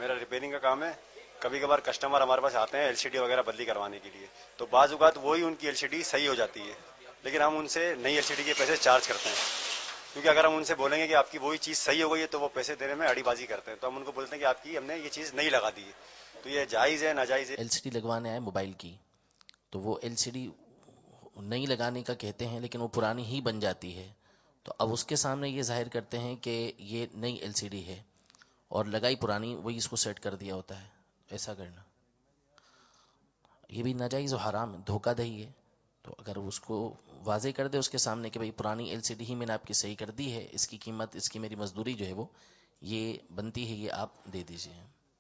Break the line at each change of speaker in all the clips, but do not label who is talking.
میرا ریپیئرنگ کا کام ہے. کبھی کبھار کسٹمر ہمارے پاس آتے ہیں LCD وغیرہ بدلی کروانے کے لیے, تو بعض اوقات وہی ان کی LCD صحیح ہو جاتی ہے, لیکن ہم ان سے نئی LCD کے پیسے چارج کرتے ہیں, کیونکہ اگر ہم ان سے بولیں گے کہ آپ کی وہی چیز صحیح ہو گئی ہے تو وہ پیسے دینے میں اڑی بازی کرتے ہیں. تو ہم ان کو بولتے ہیں کہ آپ کی ہم نے یہ چیز نہیں لگا دی ہے. تو یہ جائز ہے ناجائز ہے؟
LCD لگوانے آئے موبائل کی, تو وہ LCD نئی لگانے کا کہتے ہیں لیکن وہ پرانی ہی بن جاتی ہے. تو اب اس کے سامنے یہ ظاہر کرتے ہیں کہ یہ نئی LCD ہے اور لگائی پرانی, وہی اس کو سیٹ کر دیا ہوتا ہے. ایسا کرنا یہ بھی ناجائز و حرام ہے, دھوکہ دہی ہے. تو اگر اس کو واضح کر دے اس کے سامنے کہ بھئی پرانی LCD ہی میں نے آپ کی صحیح کر دی ہے, اس کی قیمت, اس کی میری مزدوری جو ہے وہ یہ بنتی ہے, یہ آپ دے دیجئے.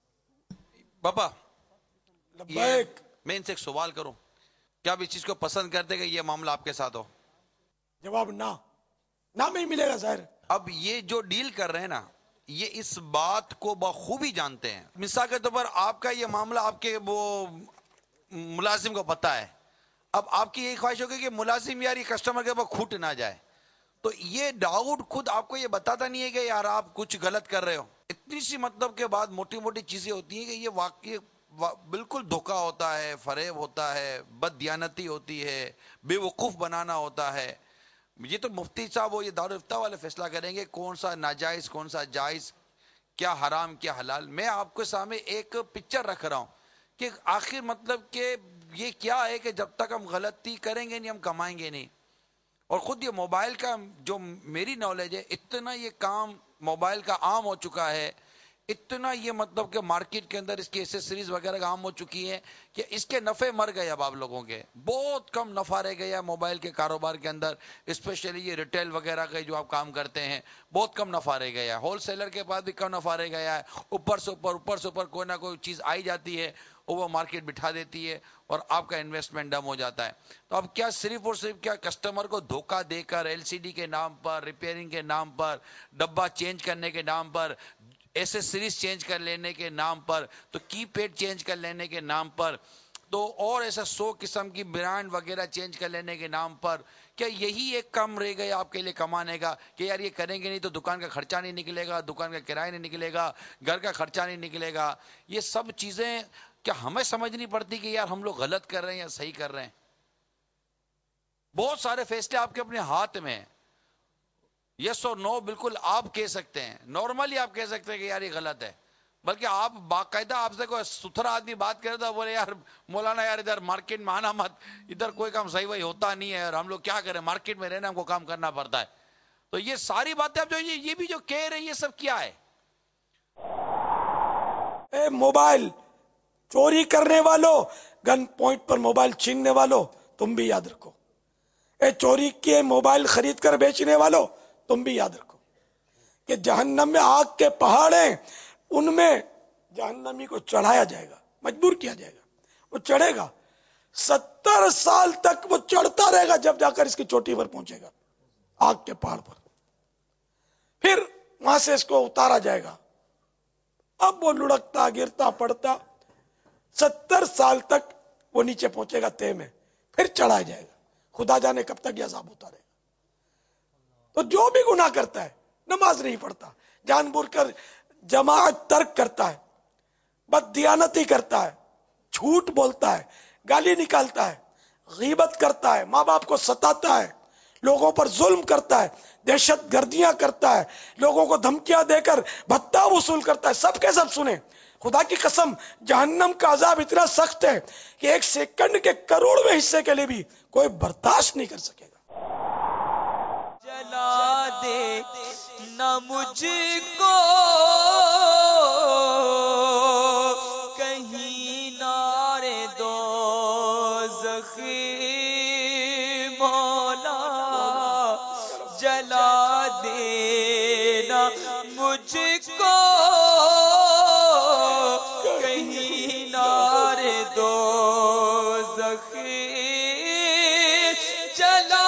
بابا
لبیک.
میں ان سے ایک سوال کروں, کیا آپ اس چیز کو پسند کرتے کہ یہ معاملہ آپ کے ساتھ ہو؟
جواب نہ میں ملے گا ظاہر.
اب یہ جو ڈیل کر رہے ہیں نا, یہ اس بات کو بخوبی جانتے ہیں. مثال کے طور پر آپ کا یہ معاملہ آپ کے وہ ملازم کو پتا ہے, اب آپ کی یہ خواہش ہوگی کہ ملازم یار یہ کسٹمر کے اوپر کھوٹ نہ جائے, تو یہ ڈاؤٹ خود آپ کو یہ بتاتا نہیں ہے کہ یار آپ کچھ غلط کر رہے ہو. اتنی سی مطلب کے بعد موٹی موٹی چیزیں ہوتی ہیں کہ یہ واقعی بالکل دھوکہ ہوتا ہے, فریب ہوتا ہے, بد دیانتی ہوتی ہے, بے وقوف بنانا ہوتا ہے. یہ تو مفتی صاحب وہ یہ دارالفتہ والے فیصلہ کریں گے کون سا ناجائز کون سا جائز, کیا حرام کیا حلال. میں آپ کے سامنے ایک پکچر رکھ رہا ہوں کہ آخر مطلب کہ یہ کیا ہے کہ جب تک ہم غلطی کریں گے نہیں ہم کمائیں گے نہیں. اور خود یہ موبائل کا جو میری نالج ہے, اتنا یہ کام موبائل کا عام ہو چکا ہے, اتنا یہ مطلب کہ مارکیٹ کے اندر اس کی ایسیسریز وغیرہ عام ہو چکی ہیں کہ اس کے نفع مر گئے. اب آپ لوگوں کے بہت کم نفع رہ گیا موبائل کے کاروبار کے اندر, اسپیشلی یہ ریٹیل وغیرہ کے جو آپ کام کرتے ہیں بہت کم نفع رہ گیا ہے. ہول سیلر کے پاس بھی کم نفع رہ گیا ہے. اوپر سے اوپر کوئی نہ کوئی چیز آئی جاتی ہے, وہ مارکیٹ بٹھا دیتی ہے اور آپ کا انویسٹمنٹ ڈم ہو جاتا ہے. تو اب کیا صرف اور صرف کیا کسٹمر کو دھوکہ دے کر LCD کے نام پر, ریپیئرنگ کے نام پر, ڈبہ چینج کرنے کے نام پر, ایسیسریز چینج کر لینے کے نام پر, تو کی پیڈ چینج کر لینے کے نام پر, تو اور ایسا 100 قسم کی برانڈ وغیرہ چینج کر لینے کے نام پر, کیا یہی ایک کم رہ گیا آپ کے لیے کمانے کا کہ یار یہ کریں گے نہیں تو دکان کا خرچہ نہیں نکلے گا, دکان کا کرایہ نہیں نکلے گا, گھر کا خرچہ نہیں نکلے گا. یہ سب چیزیں کیا ہمیں سمجھنی پڑتی کہ یار ہم لوگ غلط کر رہے ہیں یا صحیح کر رہے ہیں؟ بہت سارے فیصلے آپ کے اپنے ہاتھ میں ہیں. یس اور نو بالکل آپ کہہ سکتے ہیں, نارملی آپ کہہ سکتے ہیں کہ یار یہ غلط ہے. بلکہ آپ باقاعدہ, آپ سے کوئی ستھرا آدمی بات کرے تو بولے یار مولانا یار ادھر مارکیٹ میں آنا مت, ادھر کوئی کام صحیح وہی ہوتا نہیں ہے اور ہم لوگ کیا کریں, مارکیٹ میں رہنا ہم کو کام کرنا پڑتا ہے. تو یہ ساری باتیں اب جو یہ بھی جو کہہ رہے ہیں یہ سب کیا ہے؟
اے موبائل چوری کرنے والوں, گن پوائنٹ پر موبائل چھیننے والوں, تم بھی یاد رکھو. اے چوری کے موبائل خرید کر بیچنے والوں, تم بھی یاد رکھو کہ جہنم میں آگ کے پہاڑ ہیں, ان میں جہنمی کو چڑھایا جائے گا, مجبور کیا جائے گا, وہ چڑھے گا 70 سال تک وہ چڑھتا رہے گا, جب جا کر اس کی چوٹی پر پہنچے گا آگ کے پہاڑ پر. پھر وہاں سے اس کو اتارا جائے گا. اب وہ لڑکتا گرتا پڑتا 70 سال تک وہ نیچے پہنچے گا تہ میں, پھر چڑھایا جائے گا. خدا جانے کب تک یہ عذاب ہوتا رہے گا. تو جو بھی گناہ کرتا ہے, نماز نہیں پڑھتا, جان بوجھ کر جماعت ترک کرتا ہے, بد دیانتی کرتا ہے, جھوٹ بولتا ہے, گالی نکالتا ہے, غیبت کرتا ہے, ماں باپ کو ستاتا ہے, لوگوں پر ظلم کرتا ہے, دہشت گردیاں کرتا ہے, لوگوں کو دھمکیاں دے کر بھتہ وصول کرتا ہے, سب کے سب سنیں, خدا کی قسم جہنم کا عذاب اتنا سخت ہے کہ 1 سیکنڈ کے کروڑویں حصے کے لیے بھی کوئی برداشت نہیں کر سکے گا.
جلا دے نہ مجھ کو کہیں نار دوزخ مولا, جلا دے نہ مجھ کو کہیں نار دوزخ, جلا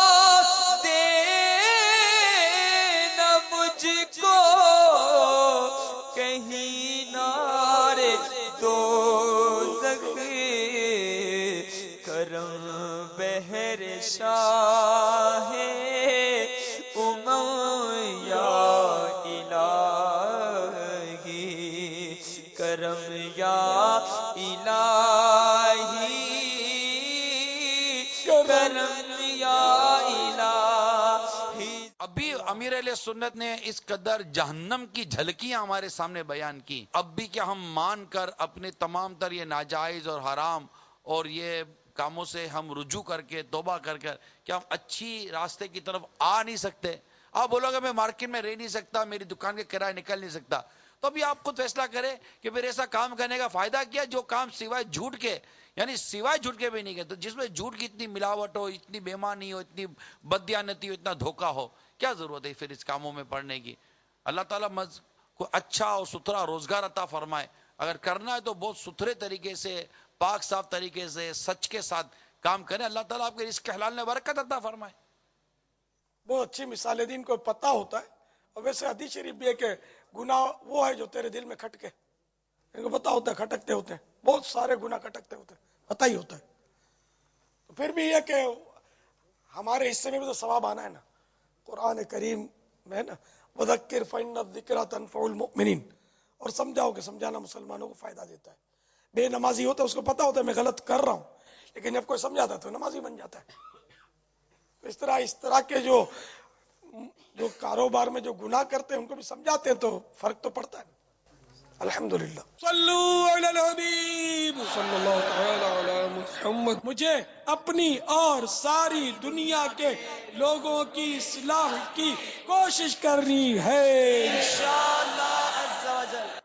کہیں نار دوزخ, کرم بہر شاہ امم یا الہی, کرم یا الہی کرم یا الہی.
ابھی امیر علیہ سنت نے اس قدر جہنم کی جھلکیاں ہمارے سامنے بیان کی. اب بھی کیا ہم مان کر اپنے تمام تر یہ ناجائز اور حرام اور یہ کاموں سے ہم رجوع کر کے توبہ کر کیا ہم اچھی راستے کی طرف آ نہیں سکتے؟ آپ بولو گے میں مارکیٹ میں رہ نہیں سکتا، میری دکان کے کرایہ نکل نہیں سکتا، تو ابھی آپ خود فیصلہ کریں کہ پھر ایسا کام کرنے کا فائدہ کیا جو کام سوائے جھوٹ کے، یعنی سوائے جھوٹ کے بھی نہیں کرتے، جس میں جھوٹ کی اتنی ملاوٹ ہو، اتنی بےمانی ہو، اتنی بددیانتی ہو، اتنا دھوکہ ہو، کیا ضرورت ہے پھر اس کاموں میں پڑنے کی؟ اللہ تعالیٰ کو اچھا اور ستھرا روزگار عطا فرمائے. اگر کرنا ہے تو بہت ستھرے طریقے سے، پاک صاف طریقے سے، سچ کے ساتھ کام کریں. اللہ تعالیٰ آپ کے رزق حلال میں برکت عطا فرمائے.
بہت اچھی مثال ہے، دین کو پتہ ہوتا ہے. اور ویسے حدیث شریف بھی ہے کہ گناہ وہ ہے جو تیرے دل میں کھٹکے، ان کو پتہ ہوتا ہے کھٹکتے ہوتے ہیں، بہت سارے گناہ کھٹکتے ہوتے ہیں، پتہ ہی ہوتا ہے. تو پھر بھی یہ کہ ہمارے حصے میں بھی تو ثواب آنا ہے نا. قرآن کریم میں نا وذکر فإن الذکرى تنفع المؤمنین، اور سمجھاؤ کہ سمجھانا مسلمانوں کو فائدہ دیتا ہے. بے نمازی ہوتا ہے اس کو پتہ ہوتا ہے میں غلط کر رہا ہوں، لیکن جب کوئی سمجھاتا ہے تو نمازی بن جاتا ہے. اس طرح کے جو کاروبار میں جو گناہ کرتے ہیں ان کو بھی سمجھاتے ہیں تو فرق تو پڑتا ہے. الحمدللہ. صلو علی الحبیب صلی اللہ تعالی علی محمد. مجھے اپنی اور ساری دنیا کے لوگوں کی اصلاح کی کوشش کرنی ہے.
انشاءاللہ عز و جل.